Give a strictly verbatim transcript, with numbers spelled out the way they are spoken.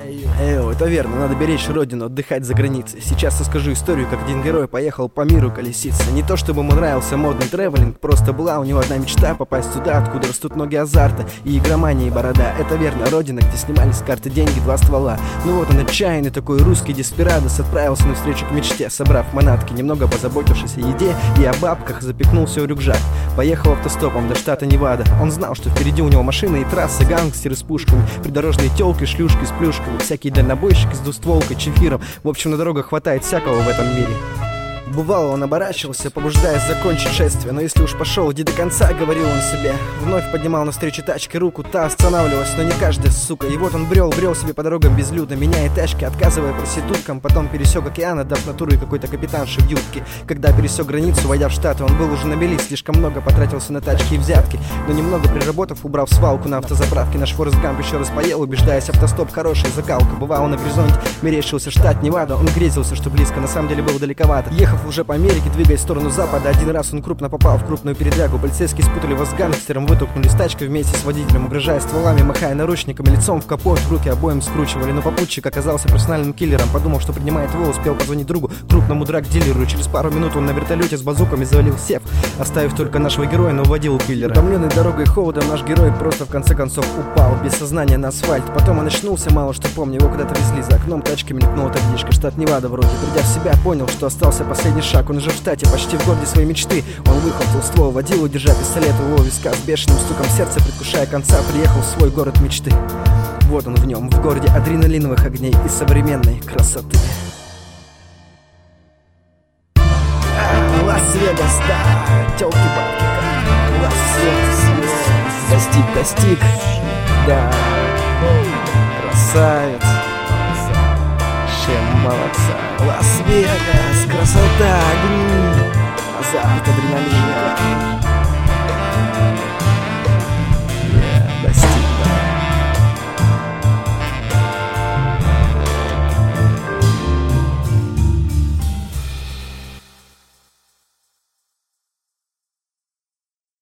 Эо, это верно, надо беречь родину, отдыхать за границей. Сейчас расскажу историю, как один герой поехал по миру колеситься. Не то чтобы ему нравился модный тревелинг, просто была у него одна мечта — попасть туда, откуда растут ноги азарта и игромания и борода. Это верно, родина, где снимались с карты деньги, два ствола. Ну вот он, отчаянный такой русский деспирадос, отправился навстречу к мечте, собрав манатки, немного позаботившись о еде и о бабках, запихнул все в рюкзак. Поехал автостопом до штата Невада. Он знал, что впереди у него машины и трассы, гангстеры с пушками, придорожные тёлки, шлюшки с плюшками, всякие дальнобойщики с двустволкой, чефиром. В общем, на дорогах хватает всякого в этом мире. Бывало, он оборачивался, побуждаясь закончить шествие. Но если уж пошел, иди до конца, говорил он себе. Вновь поднимал навстречу тачке руку, та останавливалась, но не каждая, сука. И вот он брел, брел себе по дорогам безлюдно, меняя тачки, отказывая проституткам. Потом пересек океан, отдав натуру и какой-то капитанше в юбке. Когда пересек границу, войдя в Штаты, он был уже на мели, слишком много потратился на тачки и взятки. Но немного приработав, убрав свалку на автозаправке, наш Форест Гамп еще раз поел, убеждаясь, автостоп хорошая закалка. Бывало, на горизонте мерещился штат Невада. Он грезился, что близко, на самом деле было далековато. Ехав уже по Америке, двигаясь в сторону запада, один раз он крупно попал в крупную передрягу. Полицейские спутали его с гангстером, вытолкнули с тачкой вместе с водителем, угрожая стволами, махая наручниками, лицом в капот, руки обоим скручивали. Но попутчик оказался профессиональным киллером. Подумав, что принимает его, успел позвонить другу, крупному драг-дилеру. Через пару минут он на вертолете с базуками завалил сев, оставив только нашего героя, но уводил киллера. Утомленный дорогой и холодом, наш герой просто в конце концов упал без сознания на асфальт. Потом он очнулся, мало что помню, его куда-то везли. За окном тачки мелькнула табличка штат Невада вроде. Придя в себя, понял, что остался последний шаг. Он уже в штате, почти в городе своей мечты. Он выхватил ствол, водил, удержа пистолет у его виска, с бешеным стуком сердца, предвкушая конца, приехал в свой город мечты. Вот он в нем, в городе адреналиновых огней и современной красоты. Лас-Вегас, да, тёлки-палки, Лас-Вегас, достиг, достиг, да, красавец, чем молодца. Лас-Вегас, красота, огни, азарт, адреналин.